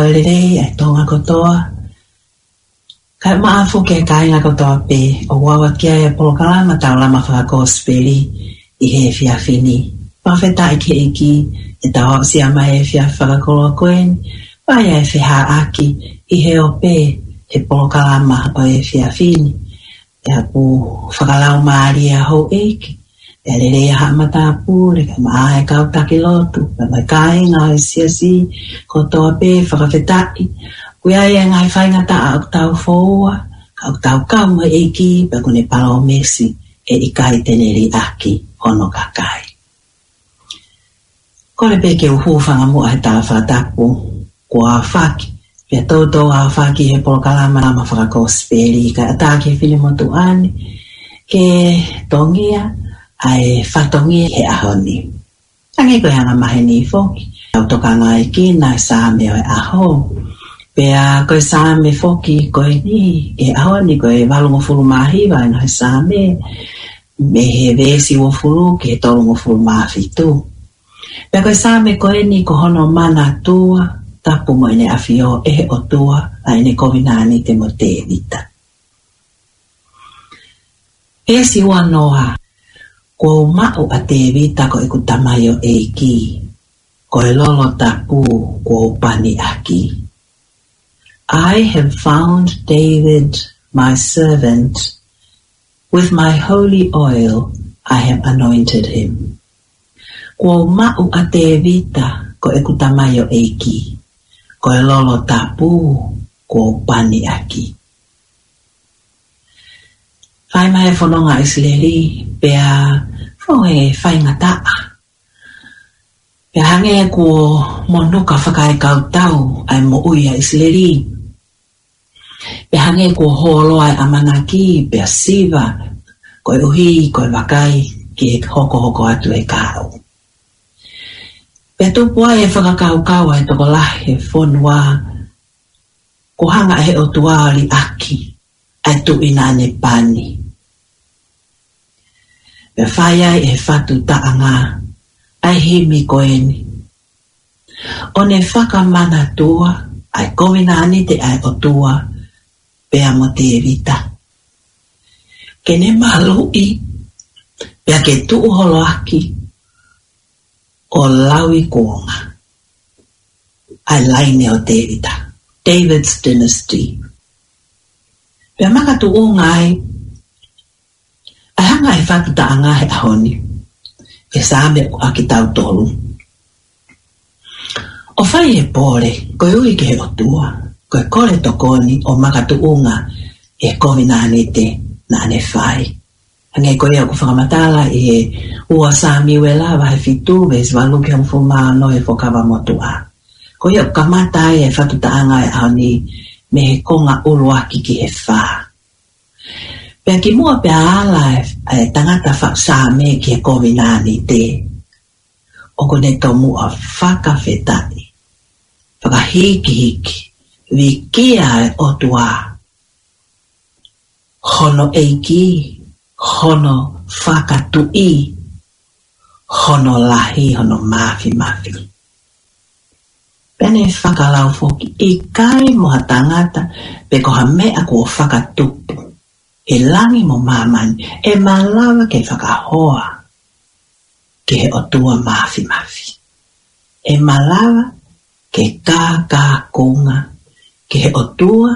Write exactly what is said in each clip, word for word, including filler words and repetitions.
lere ai tonga kotoa. Kai maafu ke kainga kotoa pe o wawa kia e polokalama tau lama whakakosperi i he whiawhini. Pawheta ike iki e tau si ama e whia whakakoloa koen, pai e whiha aki i he o pe he polokalama o e whiawhini. E apu whakalau maari a ho eiki. E lere a hamata apure, ka maa e kau taki lotu, ka mai kainga e siasi kotoa pe whakawhetai. Kuia e ngai whaingata a tau foua, ka tau kaunga eiki, pa kune palo mesi e ikai teneri aki hono kakai. Kore pe ke uhuwhanga mua he tawa whatapu, kua whaki, pia toto a whaki he polokalama nama whakakosperi, ka atake whilimotu ani, ke tongia, ai whatongia he ahoni. Tangi koe hanga mahe ni whoki, au toka ngai ki nai sāme o e aho, pea koe sāme whoki koe ni, e ahoni koe walungo fulu mahiwa ino he sāme, me he vesi wo fulu ke he tolungo fulu mahitu. Pea koe sāme koe ni ko hono mana tua, tapu mo ine awhio e he o tua, a ine kovinani te mo te vita. E si ua noa, ko ma'u a te vita ko iku tamayo e ki, ko e lolo tapu ko pani aki. I have found David, my servant. With my holy oil I have anointed him. Ko ma'u a te vita ko iku tamayo e ki, ko e lolo tapu ko pani aki. Whai mai whanonga Israeli, pea whoe whainga taa. Pea hange ko monuka whakai kautau ai mo uia Israeli. Pea hange ko holo ai amanaki, pea siva, koe uhi, koe wakai, ki e hoko hoko atu e kau. Pea tupua e whakakau kau ai toko lahe whonua, ko hanga he o tua li aki, ai tu ina ane pani. Pea whaiai e whatu taanga, ai himi koeni. O ne whakamana tua, ai komina ani te ai o tua, pea mo te evita. Ke ne malui, pea ke tu holo aki, o laui kuonga. Ai laine o te evita. David's dynasty. Pea maka tu o ngai, ai hanga e whatu taanga he ahoni. E sāme o aki tau tolu. O whai e pōre, koe ui ke he o tua, koe kore tokoni o maka tu unga e kovinani te nane whai. Hangai koe au ku whakamatala i he ua sāmi ue lawa he fitu ves waluki ang fumano e whokawa motua. Koe au kamatai e whatu taanga e ahoni me he konga uruaki ki he wha. Pea ki mua pea ala e tangata whaksame ki e kovinani te. O kone tau mua whakawhetai. Whakahiki hiki. Wikia e otua. Hono eiki. Hono whakatui. Hono lahi, hono mafi mafi. Pene whakalau foki. I kai moha tangata pe koha mea kua whakatupu. E langi mo mamani, e malawa ke whakahoa, ke he otua mafi mafi. E malawa ke kā kā kunga, ke he otua,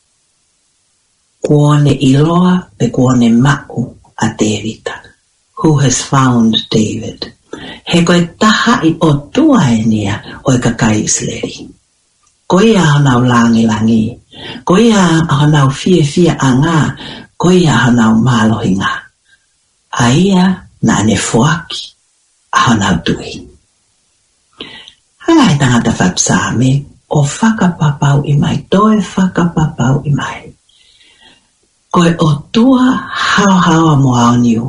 kuone iloa, pe kuone ma'u a Davida. Who has found David? He koe taha i otua e nia o e kakai Israeli. Koe a hanau langi langi, koe a hanau fia fia anga, koe a hanau mālohinga. Aia na ane fuaki a hanau tui. Hangai tangata whapsame o whakapapau i mai, toe whakapapau i mai. Koe o tua hao hao mo ao niu.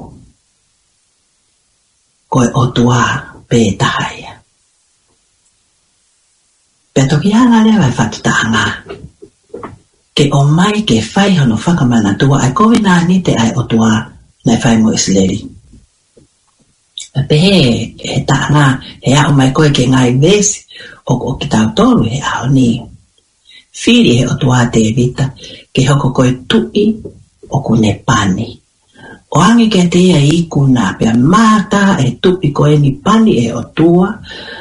Koe o tua pētahaya. Petoki hanga lea vai whatutanga. Ke o mai ke whai hono whakamana tua ai kovina ni te ai o tua nai whai mo Israeli. Pe he, he taanga, he ao mai koe ke ngai vesi o o ki tau tolu he ao ni. Fili he o tua te vita, ke hoko koe tui o kune pani. O angi ke te ia iku nā pia mata e tupi koe ni pani e o tua,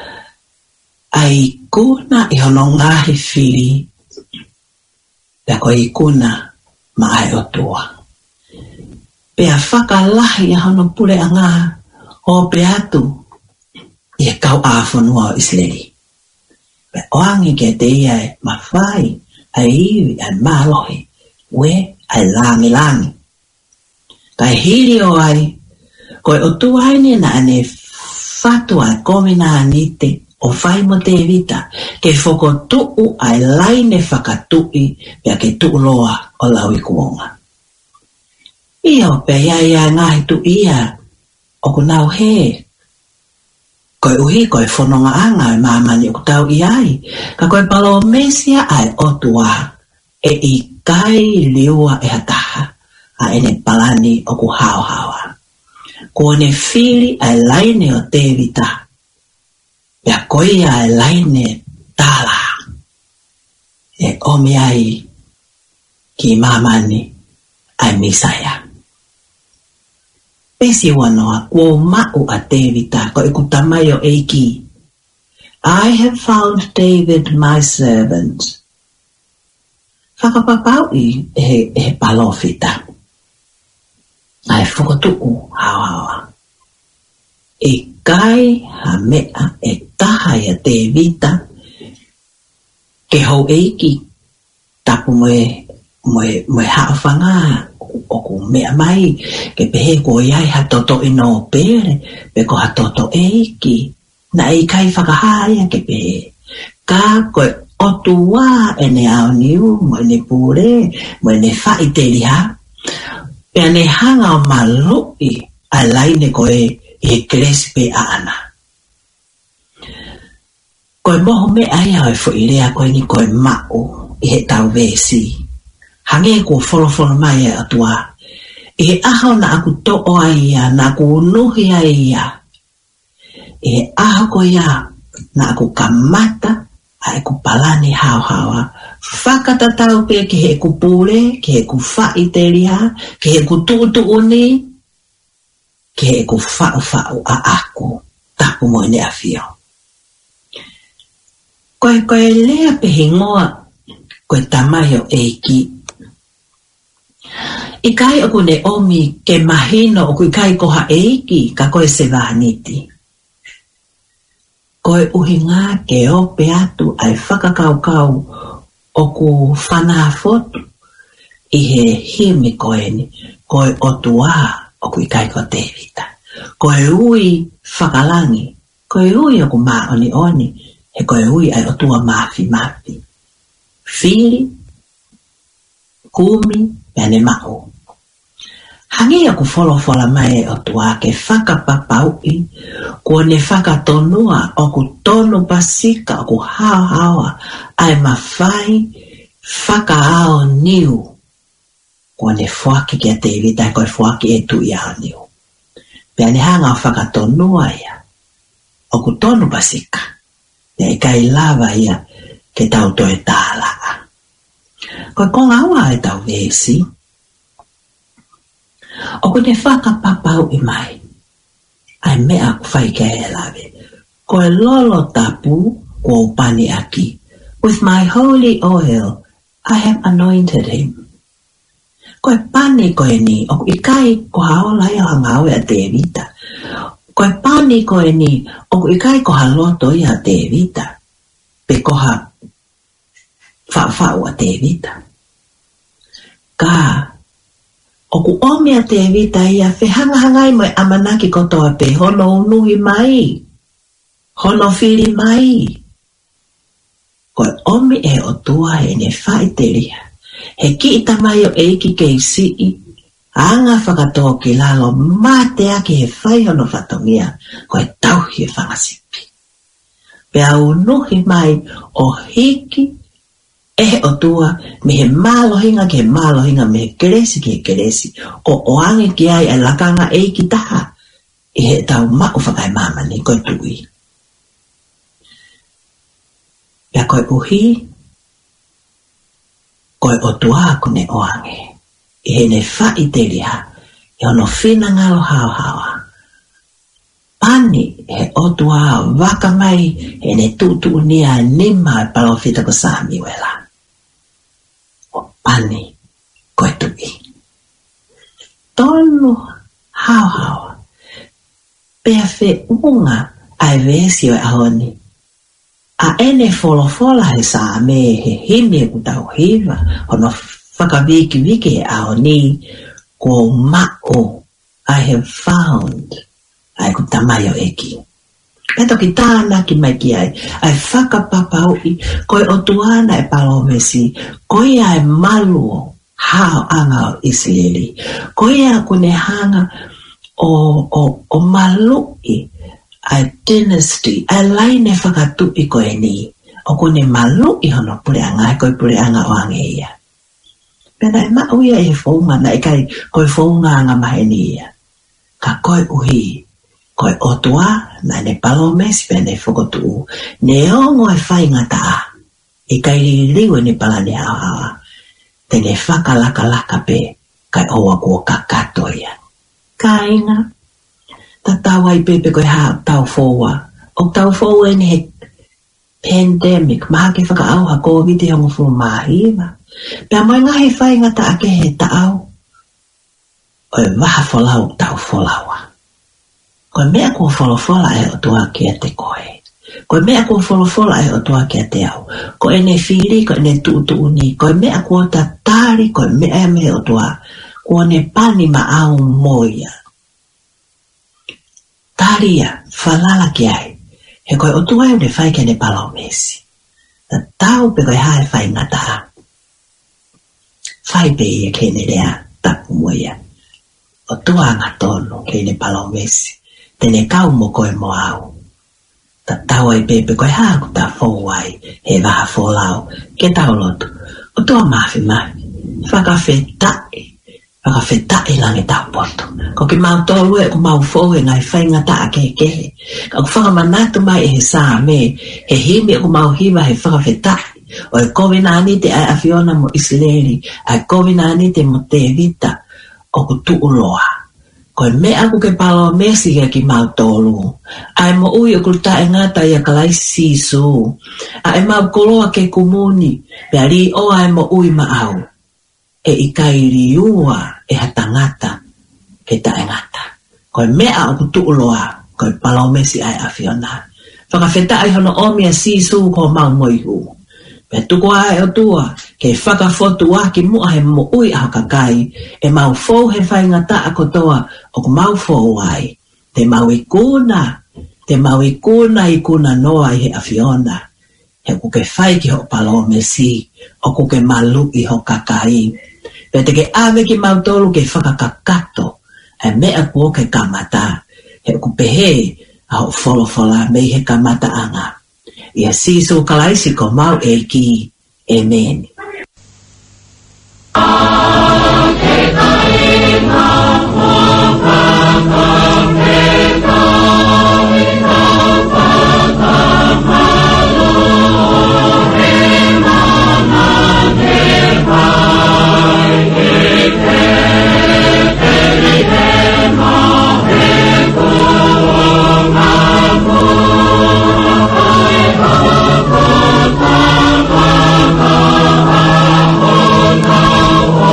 ai kuna i hono ngahi fili, pia koe ikuna ma ai o tua. Pia whakalahi a hono pule a ngā, o pe atu, i e kau āwhanua o Isleli. Pe oangi ke te ia e mawhai, ai iwi, ai mālohi, we, ai langi langi. Kai hiri o ai, koe o tuaini na ane whatu ai komina anite o whai mo te vita, ke whoko tuu ai laine whakatui, pia ke tuu loa o laui kuonga. Ia o pe ia ia ngahi tu ia, o kunau he, koe uhi koe whanonga anga e mamani o kutau i ai, ka koe palo mesia ai o tua, e i kai liua e hataha, a ene palani o ku hao hawa. Ko ne fili ai laine o te vita, pia koe ai laine tala, e omi ai ki mamani ai misaya. Pesi wanoa, kua mau a Davida, ko e kutamai o eiki. I have found David my servant. Whakapapau i e, e palofita. Ai whakatuku hao hawa. E kai ha mea e taha i a Davida, ke hou eiki, tapu moe, moe, moe haawhanga, o ku mea mai, ke pehe ko iai ha toto ino pere, pe ko ha toto eiki, na e kai whakahaya ke pehe. Ka koe otua e ne ao niu, mo e ne pure, mo e ne whai te liha, pe ne hanga o malui, a laine koe e kresi pe ana. Koe moho me aia o e fo ilea koe ni koe mau, i he tau vesi. Hange ko wholowholo mai e atua. E aho na aku to'o aia, na aku unuhi aia. E aho ko ia, na aku kamata, a e ku palani hao hawa. Whakatatau pe ke he ku pule, ke he ku whai te ria, ke he ku tuutu uni, ke he ku whau whau a aku, tapu mo ne a fio. Koe koe lea pe he ngoa, koe tamai o eiki, I kai oku ne omi ke mahino oku I kai koha eiki ka koe se vahaniti. Koe uhi ngā ke ope atu ai whakakaukau oku whanaa fotu I he himi koe ni koe otua oku I kai ko te vita. Koe ui whakalangi, koe ui oku maa oni oni, he koe ui ai otua mafi mafi. Fili, kumi, pene mao. Hangi aku wholowhala mai o tua ke whakapapau I, kua ne whakatonua o ku tono pasika o ku hao hawa ai mawhai whakaao niu. Kua ne whaki ki a te vita koe whaki e tu I a niu. Pea ne hanga o whakatonua ia o ku tono pasika. Pea I kai lava ia ke tau toe tālaa. Koe konga awa e tau vesi. O ko ne whakapapau I mai. Ai mea ku whai ke e lawe. Koe lolo tapu ko upani aki. With my holy oil, I have anointed him. Koe pani koe ni, o I kai ko haolai o hangau e a te vita. Koe pani koe ni, o I kai ko haloto I a te vita. Pe ko ha whawhau a te vita. Ka oku omi a te vita ia whehanga hangai mo e amanaki kotoa pe hono unuhi mai. Hono whiri mai. Koe omi e o tua e ne whai te ria. He ki ita mai o eiki ke isi I. Anga whakatoa ki lalo mate aki he whai hono whatongia. Koe tauhi e whangasipi. Pea unuhi mai o hiki e o tua, me he mālohinga ke he mālohinga, me he keresi ke he keresi, o oange ki ai a lakanga e ki taha, e he tau mako whakai mamani, koe tui. Pea koe uhi, koe o tua kune oange. I hene whai te ria, i ono whina ngalo hao hawa. Pani he o tua waka mai, hene tutu unia nima e palofita ko sami wela. O pani koe tui. Tonu hao hawa. Pea fe unga ai vesi o ahoni. A ene folo fola he sa me he hime utau hiva, hono whakawiki wiki he ahoni, ko mao I have found, ai ku tamayo eki. Peto ki tāna ki mai ki ai, ai whakapapau i, koe o tuana e palo mesi, koe ai maluo, hao anga o Israeli, koe a kune hanga o, o, o malu i, ai dynasty, ai laine whakatu i koe ni, o kune malu i hono pure anga, ai koe pure anga o angeia. Pena e mauia e whaunga, na e kai koe whaunga anga mahe ni ia. Ka koe uhi, koe otua, na ne palo mesi pene whakotu, ne ongo e whainga taa, e kai riwe ni pala ne hawa, te ne whakalaka laka pe, kai oa kua kakatoia. Ka inga, ta tawa i pepe koe haa tau fowa, o tau fowa ni he pandemic, maha ke whaka au ha COVID e hongo fu mahiwa, pia mai ngahi whainga ta ake he ta au, o e waha folau tau folawa. Koe mea kua folofola e o tua kia te koe. Koe mea kua folofola e o tua kia te au. Koe ne whiri, koe ne tuutu uni. Koe mea kua ta tari, koe mea me o tua. Kua ne pani ma au moia. Taria, falala ki ai. He koe o tua e ne whai ke ne palo mesi. Ta tau pe koe hae whai ngata. Whai pe ia ke ne rea tapu moia. O tua anga tonu ke ne palo mesi. Tene kau mo koe mo au. Ta tau ai pepe koe haku ta fowai, he waha folau, ke tau lotu. O tua mafi mafi, whakawhetai, whakawhetai lange tau poto. Ko ki mau tolu e ku mau fowe ngai whainga ta ke kehe. Ka ku whakamanatu mai e he saa me, he himi e ku mau hiwa he whakawhetai. O e kowe nani te ai awhiona mo Israeli, ai kowe nani te mo te vita, o ku tuuloa. Koe mea ku ke palo mesi ke ki mau tolu. Ai mo ui o kulta e ngata ia kalai sisu. Ai mau koloa ke kumuni. Pea li o ai mo ui ma au. E i kairi ua e hatangata ke ta e ngata. Koe mea o kutuuloa. Koe palo mesi ai awhiona. Whakawheta ai hono omia sisu ko mau moihu. Pea tuko ai o tua. Ke whakafotu a ki mua he mo ui a kakai. E mau fou he whaingata a kotoa. O ku mau fou ai. Te mau i kuna. Te mau i kuna i kuna noa i he awhiona. He ku ke whai ki ho palo mesi. O ku ke malu i ho kakai. Pea te ke ave ki mau tolu ke whakakakato. E mea ku o ke kamata. He ku pehe a ho folofola mei he kamata anga. Ia sisu kalaisi ko mau e ki. Amen. Oh,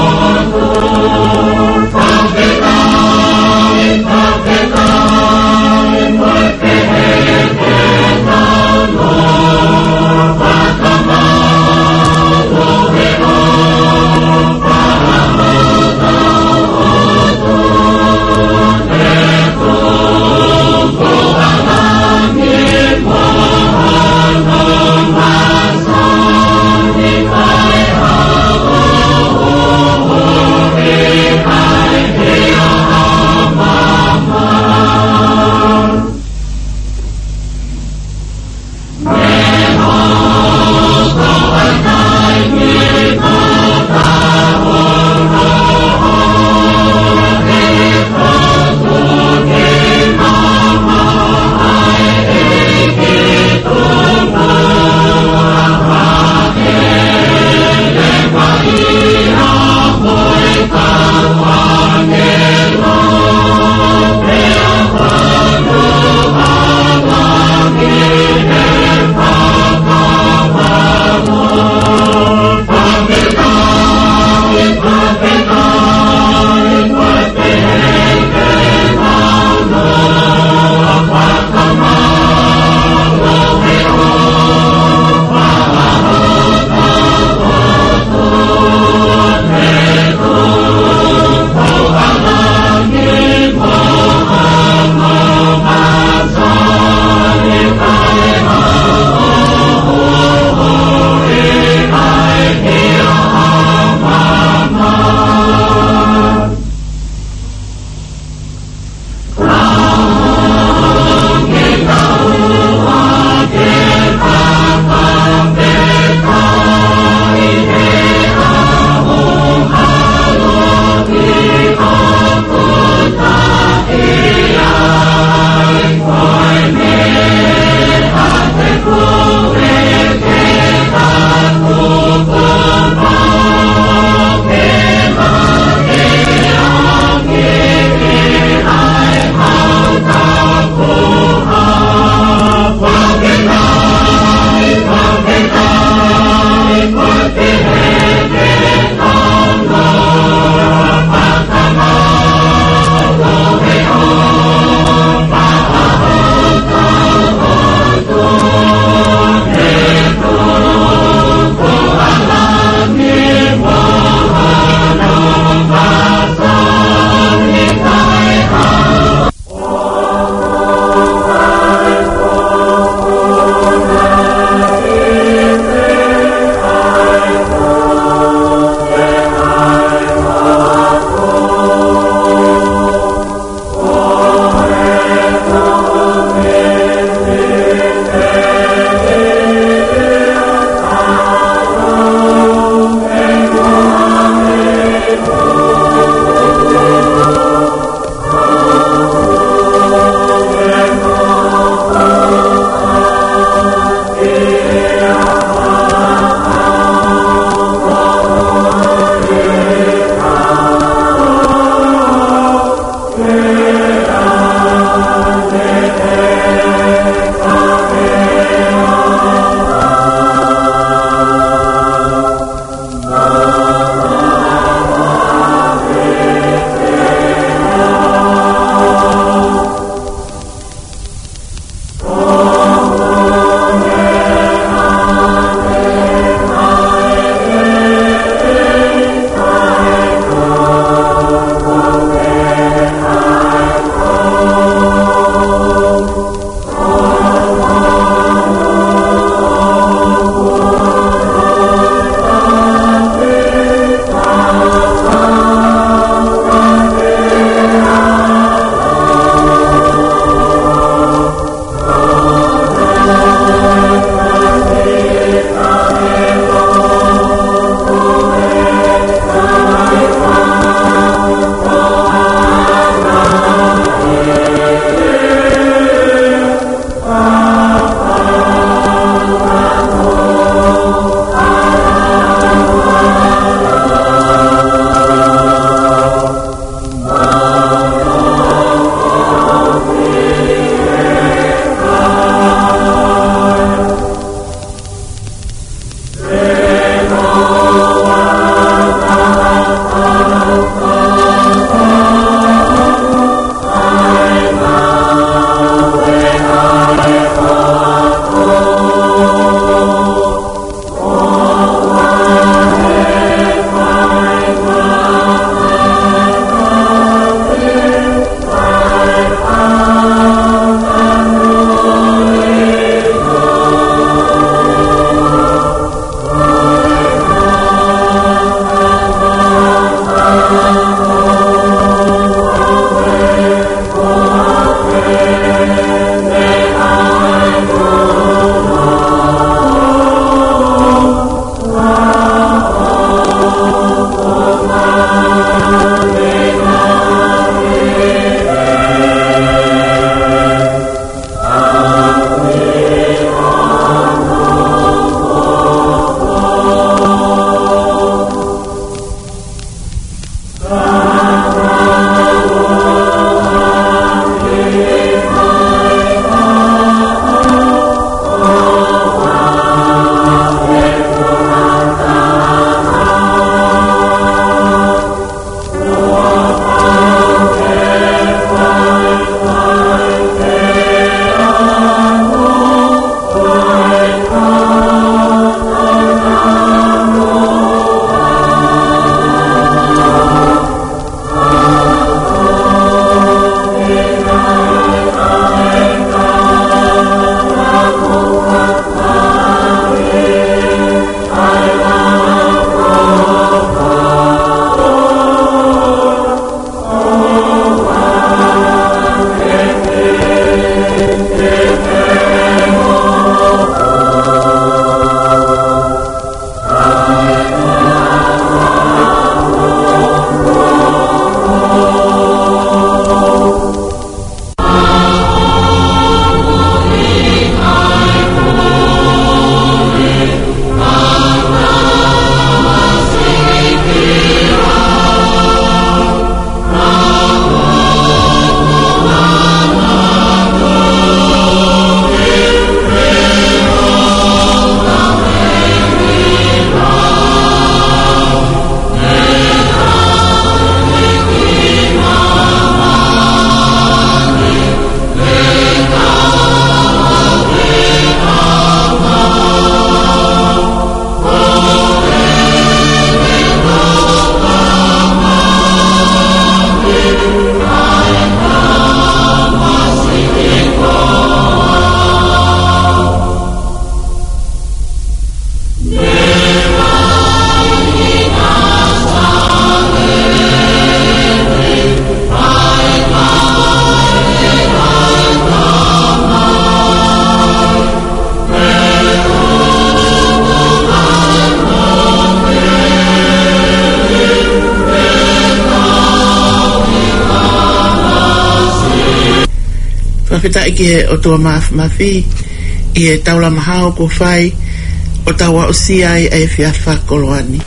Whawheta ike o tua maf mafi i e taula mahao ko whai o tawa o siai e whiawha koloani.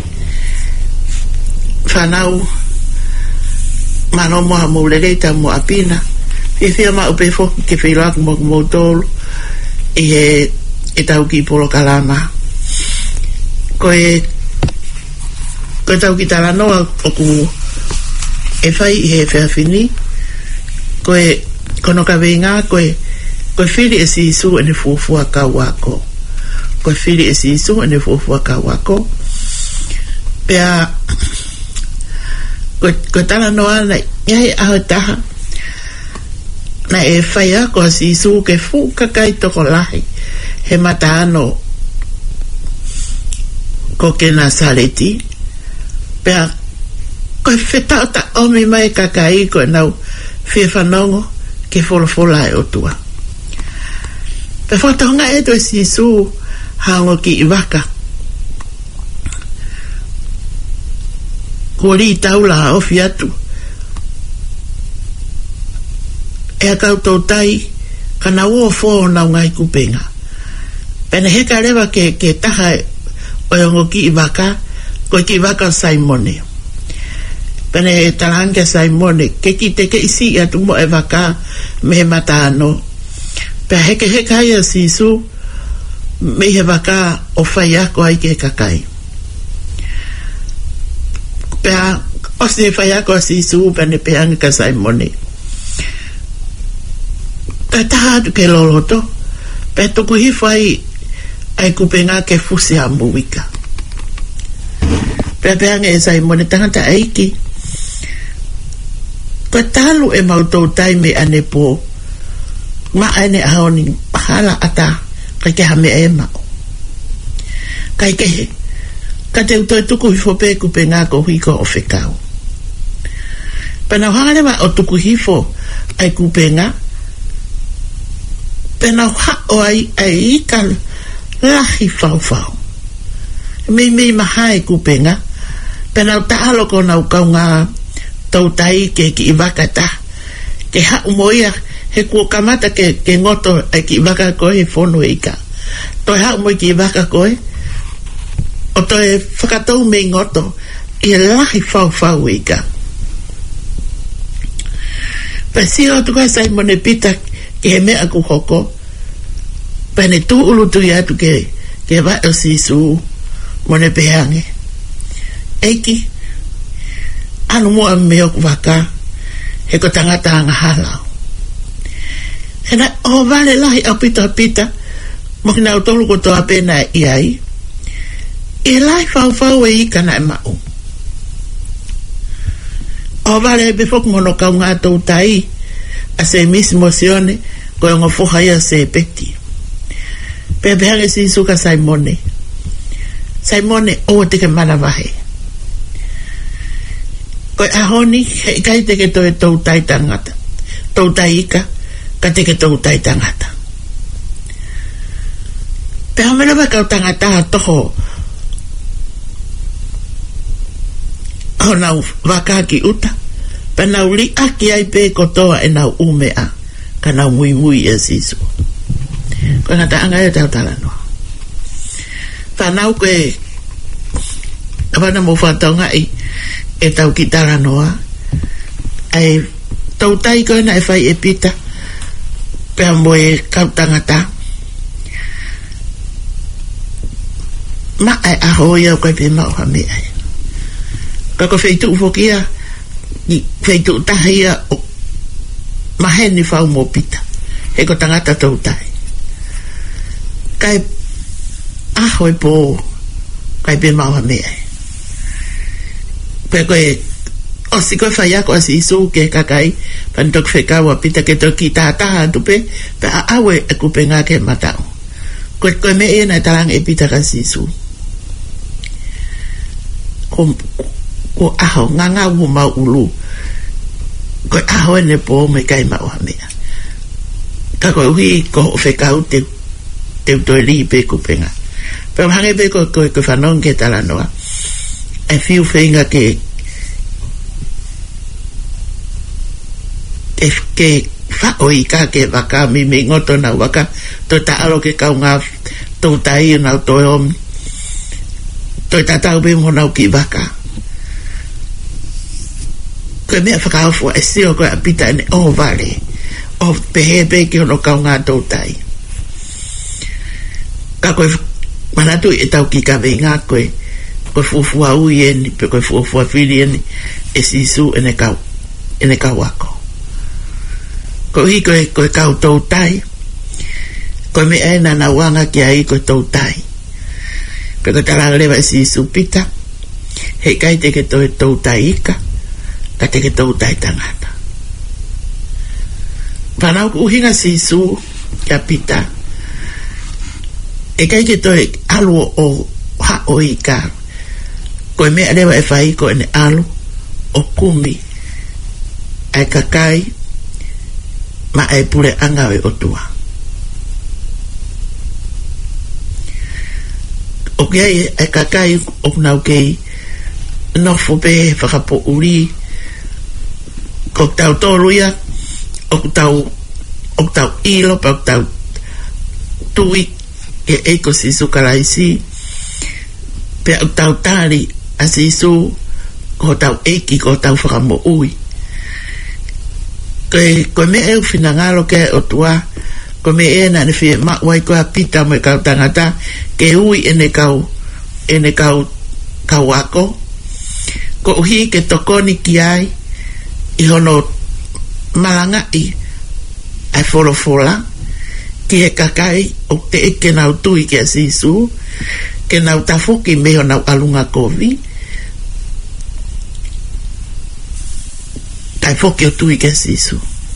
Whanau mano moa moulereita mo apina e whia ma upe foki ke whilaku mo kumotolu i e e tau ki polo kalama. Ko e ko tau ki talanoa o ku e whai i he whiawhini ko e kono ka venga ko e ko e whiri e si isu ene fuafua ka wako ko e whiri e si isu ene fuafua ka wako pea ko ko talanoa na iai aho taha na e whai a ko si isu ke fu kakai toko lahi he mata ano ko ke na saleti pea ko e whetao ta omi mai kakai ko e nau whia whanongo ke wholofola e otua pe whatonga e to si su hango ki i waka ko li taula o fiatu e a koutou tai kana ua fō na ngai kupenga pene heka rewa ke, ke taha o yongo ki i waka ko ki i waka Saimone pene e talanga Saimone ke ki te ke isi i atu mo e waka me he mata ano pe heke heka ia sisu me he waka o whai ako ai ke kakai pe o se whai ako a sisu pene pe anga ka Saimone pe taha atu ke loloto pe tuku hi whai ai kupenga ke fusi a muwika pe pe anga e Saimone tangata eiki ko talu e mautou tai me ane po ma ane aoni hala ata kai ke hame e mao kai ke ka te uto e tuku hifo pe kupenga ko huiko o whekau pena hale ma o tuku hifo ai kupenga pena ha o ai ai ika lahi fau fau me me mahai kupenga pena taalo ko na ukaunga tau tai ke ki iwakata ke ha umoia he kua kamata ke, ke ngoto ai ki iwaka koe he whono eika toi ha umoi ki iwaka koe o toi whakatou me ngoto i lahi whau whau eika pa si o tuka Saimone pita ke he mea ku hoko pa ne tu ulutu i atu ke ke wa o sisu mone pehange eiki anu mua meo waka he ko tangata anga halau he na o vale lahi au pita pita mo kina utolu ko toa pena i ai i lai fau fau e ika na e mau o vale befok mono kau ngā tau tai a se mis mosione ko e ngofuha ia se peti pe behange si suka Saimone Saimone o te ke mana vahe ko ahoni he kai te ke to e tau tai tangata tau tai ika ka te ke tau tai tangata pe hamena ba kau tangata toho o nau waka ki uta pe nau li aki ai pe kotoa e nau umea ka nau mui mui e sisu ko ngata anga e tau talanoa pa nau koe kabana mo whatau ngai e tau ki taranoa ai tau tai koe na e whai e pita pea mo e kau tangata ma ai aho ia koe pe mao hame ai kako feitu ufokia i feitu tahia o maheni whau mo pita he ko tangata tau tai kai aho e po kai pe mao hame ai pe koe o si koe whai ako a si isu ke kakai pan tok whekaua pita ke toki tātaha tupe pe a awe e kupenga ke matau koe koe me e na tarang e pita ka si isu ko ko aho nganga u mau ulu koe aho e ne po me kai mau hamea ka koe hui ko whekau te te utoi li pe kupenga pe hange pe koe koe koe whanong ke talanoa e fiu whenga ke e ke fa oi ka ke waka mi me ngoto na waka to ta alo ke ka nga to tai na to om to ta ta be mo na ki waka ko me fa ka fo e si o ko apita ne o vale o pe pe ke no ka nga to tai ka ko mana tu e tau ki ka venga ko ko fu fu au yen pe ko fu fu filien e si su ene ka ene ka wako ko hi ko ko ka to tai ko me ena na wanga ki ai ko to tai pe ko tara le va si su pita he kai te ke to to tai ka ka te ke to tai tangata pana ko hinga si su ka pita e kai ke to alu o ha o ika ko me ale va e fai ko ene alu o kumi ai kakai ma ai pure anga e otua o ke ai kakai o na o ke no fo be fa ka po uri ko tau toruia o tau o tau ilo pa tau tui e eko si su karaisi pe o tau tari asi su ko tau eki ko tau fa mo ui ko ko me e finangalo ke o tua ko me e na ne fi ma wai ko apita me ka tangata ke ui ene kau ene kau kawako ko hi ke tokoni ki ai i hono malanga i ai folo fola ki e kakai o te eke nau tui ke asisu ke nau tafuki me o nau alunga kovi ai foki o tui ke asisu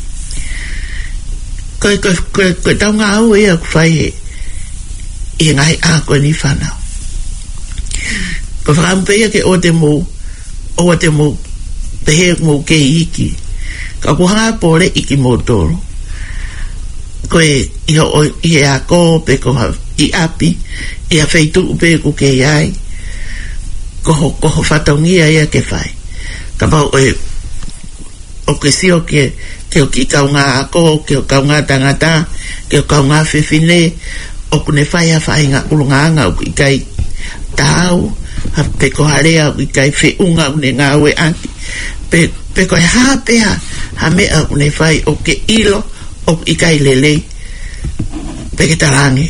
ko ko ko ko tau ngā au e a kufai e ngai a ko ni whanau ko whakampea ke o te mo o te mo te he mo ke iki ka kuhanga pore iki mo toro ko e iho o i e a ko pe ko i api i a feitu upe ku ke iai ko ho ko ho whataungia ia ke whai ka pau o e o ke sio ke ke o ki kaunga ako ke o kaunga tangata ke o kaunga whiwhine o kune whai a whai ngā ulunganga o ki kai tau ha pe ko harea o ki kai whiunga une ngā ue anti pe, pe ko e hapea ha mea une whai o ke ilo o ki kai lelei pe ke tarangi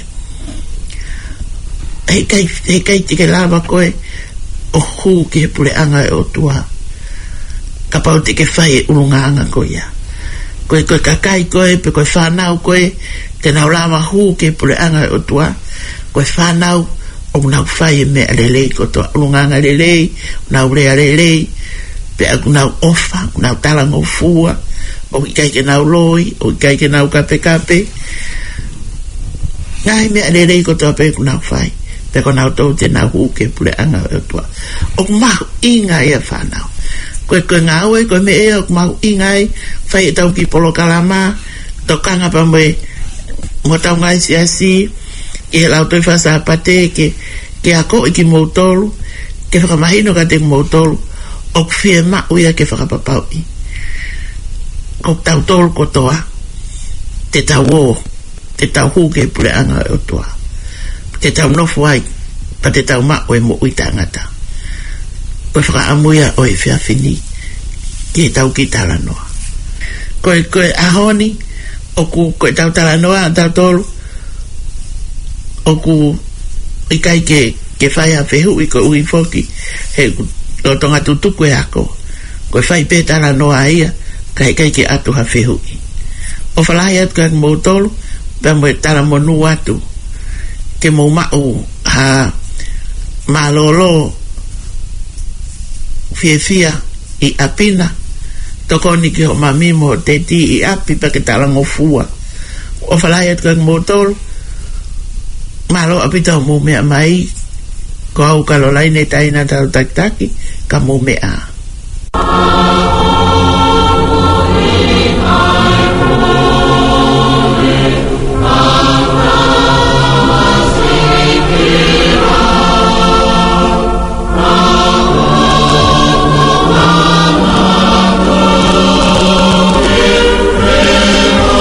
hei kai, hei kai tike lava koe o hu ki he pule anga e o tua ka pau tike whai e ulunganga koe ia koe koe kakai koe pe koe whanau koe te nau lama hu ke pule anga e o tua koe whanau o nau whai e mea lelei ko toa ulunganga lelei nau rea lelei pe aku nau ofa nau talango fua o ikai ke nau loi o ikai ke nau kape kape ngai mea lelei ko toa pe ku nau whai pe ko nau tau te nau hu ke pule anga e o tua o mahu inga e whanau koe koe ngā ue, koe me e o mau ingai, whai e tau ki polo kalama, tau kanga pa moe, mo tau ngai si asi, ke he lau toi whasa apate, ke, ke ako i ki mautolu, ke whakamahino ka te mautolu, o kwhia ma uia ke whakapapau i. Ko tau tolu kotoa, te tau o, te tau hu ke pule anga o toa, te tau nofu ai, pa te tau ma ue mo uita ngata. Koe whakaamuia o e whiawhini ki e tau ki talanoa koe koe ahoni o ku koe tau talanoa tau tolu o ku i kai ke ke whai a whehu i koe ui whoki he o tonga tutuku e ako koe whai pē talanoa ia ka he kai ke atu ha whehu i o whalahi atu ka mou tolu pia mo e tala monu atu ke mou mau ha malolo fia fia i apina tokoni ki ho mamimo te ti i api pa ke talango fua o whalai atu kang motol malo apita o mo mea mai ko au kalolai ne taina tau taktaki ka mo mea Oh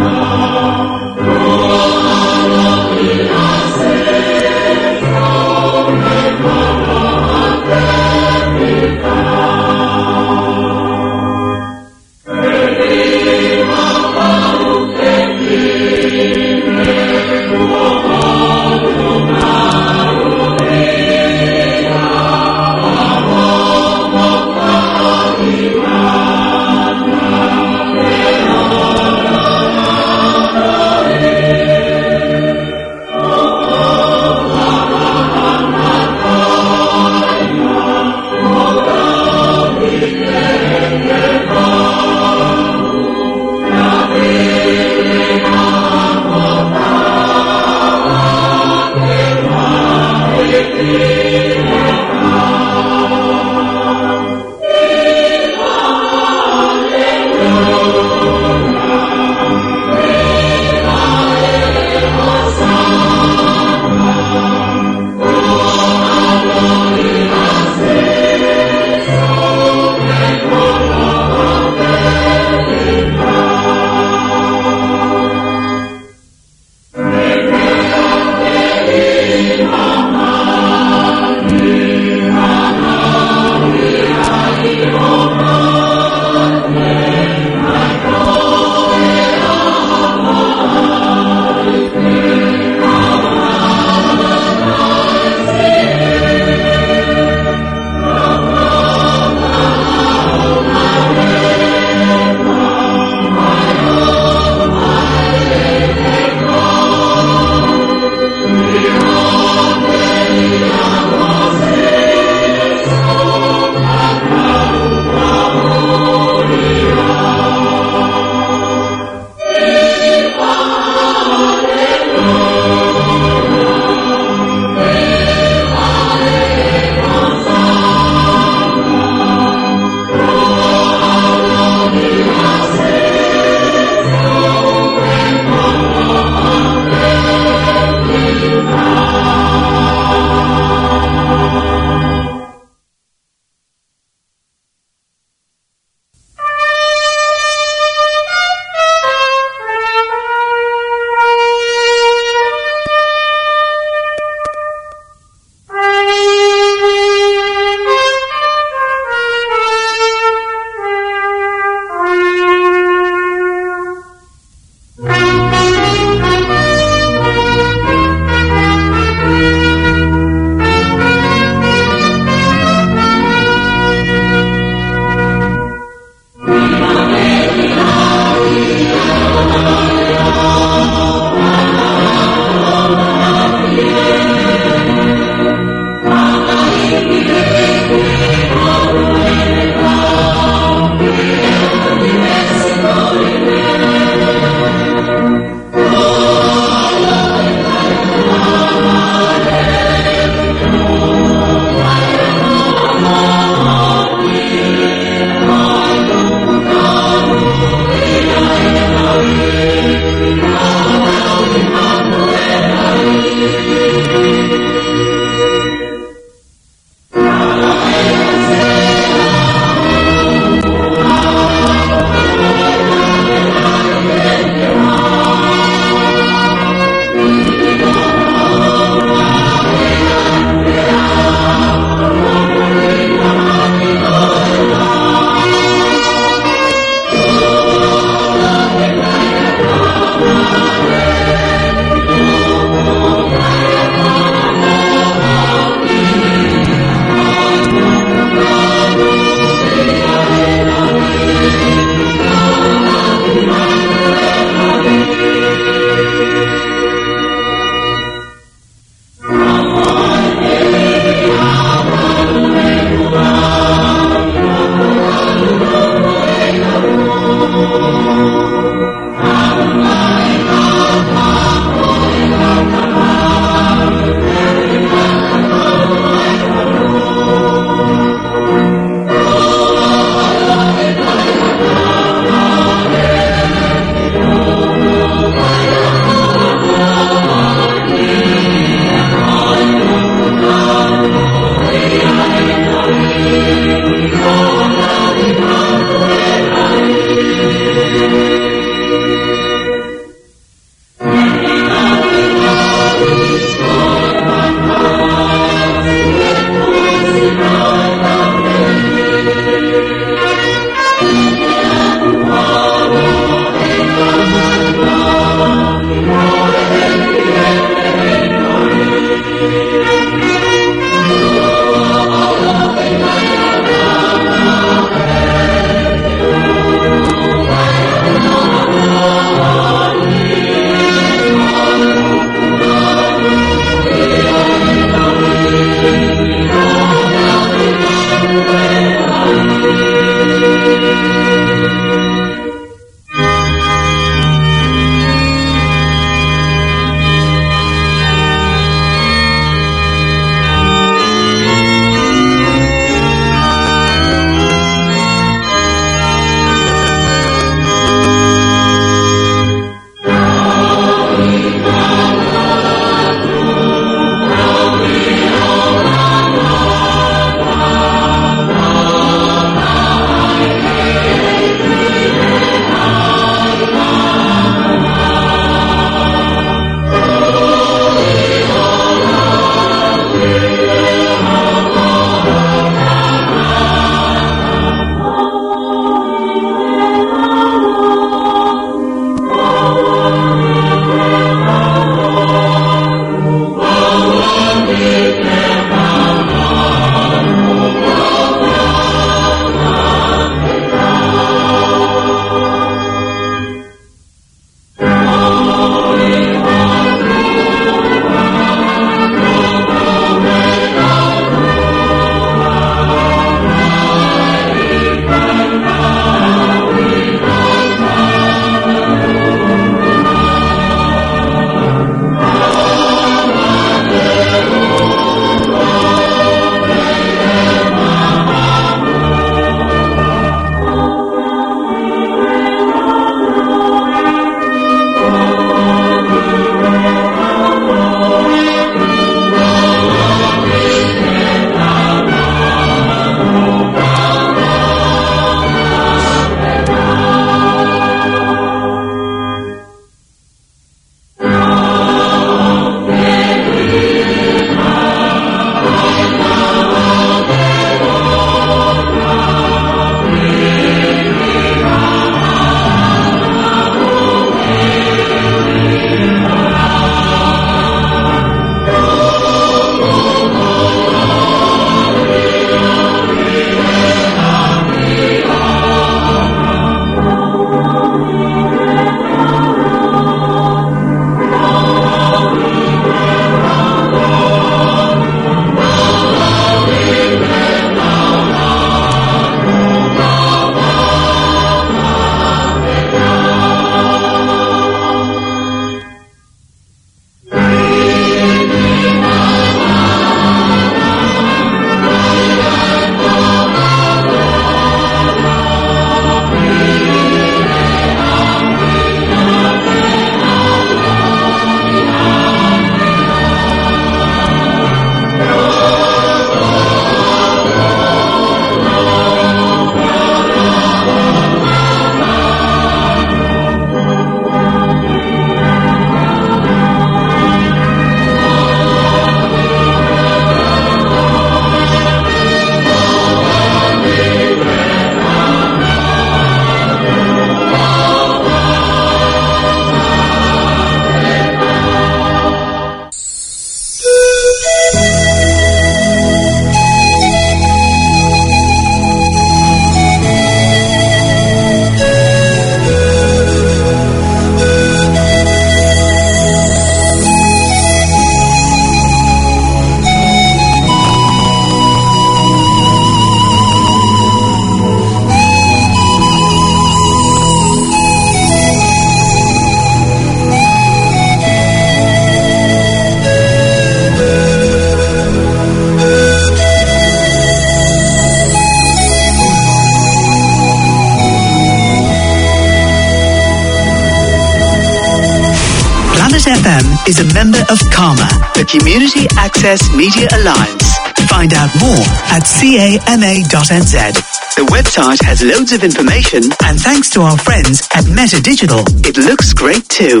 is a member of CAMA, the Community Access Media Alliance. Find out more at cama dot n z. The website has loads of information, and thanks to our friends at Meta Digital, it looks great too.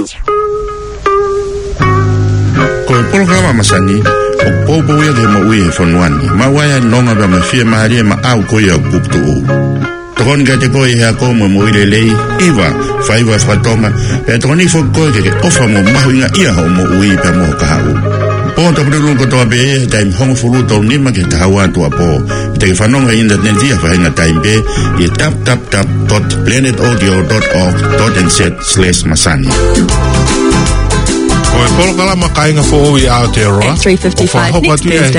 Ko programa masani o popo ya de mo wi fonwani ma waya nonga ba ma fie mari ma au ko ya bukto ton ga te ko ya ko mo mo ile lei iva faiva fatonga e toni fo ko ke ofa mo ma hinga ia ho mo wi pa mo ka u po to pro ko to be time hong fulu to ni ma ke ta wa to po te fanonga in the dia fa hinga time be e tap tap tap dot planet audio dot org dot n z slash masani. Ko e polo kala makainga fo o i Aotearoa. three fifty-five next Thursday.